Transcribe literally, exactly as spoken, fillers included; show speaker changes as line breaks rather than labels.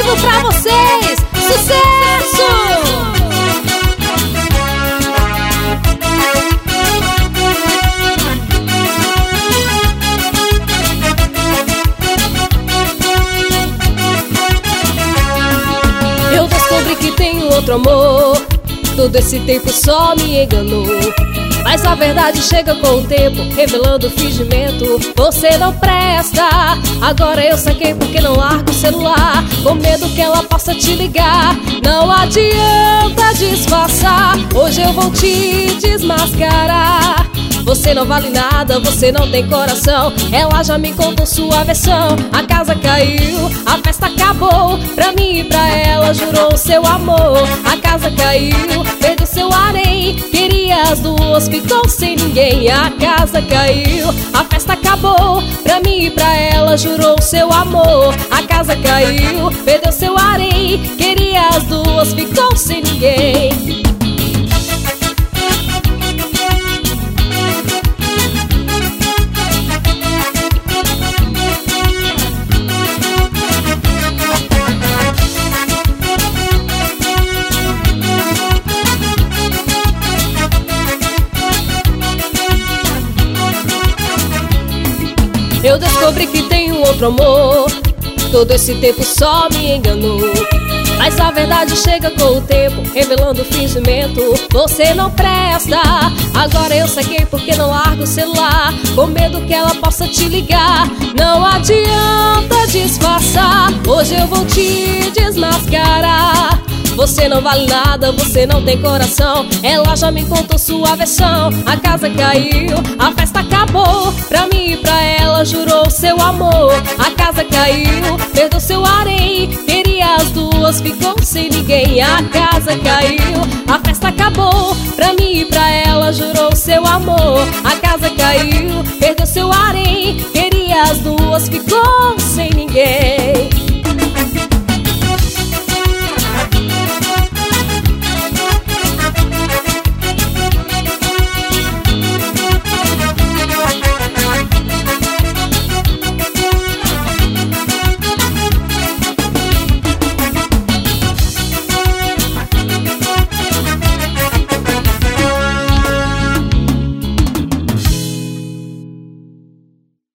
novo pra vocês. Sucesso! Eu descobri que tenho outro amor. Todo esse tempo só me enganou, mas a verdade chega com o tempo, revelando o fingimento. Você não presta. Agora eu saquei porque não largo o celular, com medo que ela possa te ligar. Não adianta disfarçar, hoje eu vou te desmascarar. Você não vale nada, você não tem coração. Ela já me contou sua versão. A casa caiu, a festa acabou. Pra mim e pra ela jurou seu amor. A casa caiu, perdeu seu harém. Queria as duas, ficou sem ninguém. A casa caiu, a festa acabou. Pra mim e pra ela jurou seu amor. A casa caiu, perdeu seu harém. Queria as duas, ficou sem ninguém. Eu descobri que tenho outro amor. Todo esse tempo só me enganou, mas a verdade chega com o tempo, revelando o fingimento. Você não presta. Agora eu saquei porque não largo o celular, com medo que ela possa te ligar. Não adianta disfarçar, hoje eu vou te desmascarar. Você não vale nada, você não tem coração. Ela já me contou sua versão. A casa caiu, a festa acabou. Pra mim e pra ela jurou seu amor. A casa caiu, perdeu seu harém. Queria as duas, ficou sem ninguém. A casa caiu, a festa acabou. Pra mim e pra ela jurou seu amor. A casa caiu, perdeu seu harém. Queria as duas, ficou sem ninguém.